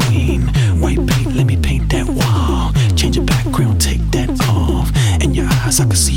queen. White paint, let me paint that wall. Change your background, take that off. In your eyes, I can see